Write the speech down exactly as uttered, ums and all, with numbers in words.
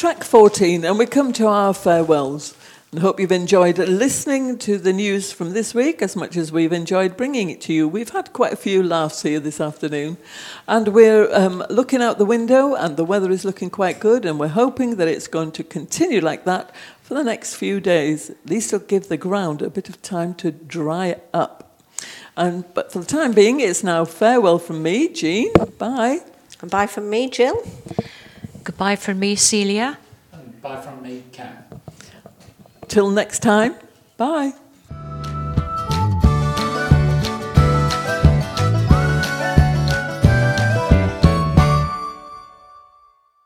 track fourteen, and we come to our farewells. And hope you've enjoyed listening to the news from this week as much as we've enjoyed bringing it to you. We've had quite a few laughs here this afternoon, and we're um, looking out the window, and the weather is looking quite good, and we're hoping that it's going to continue like that for the next few days. At least it'll give the ground a bit of time to dry up. And but for the time being, it's now farewell from me, Jean. Bye. And bye from me, Jill. Goodbye from me, Celia. And bye from me, Kat. Till next time, bye.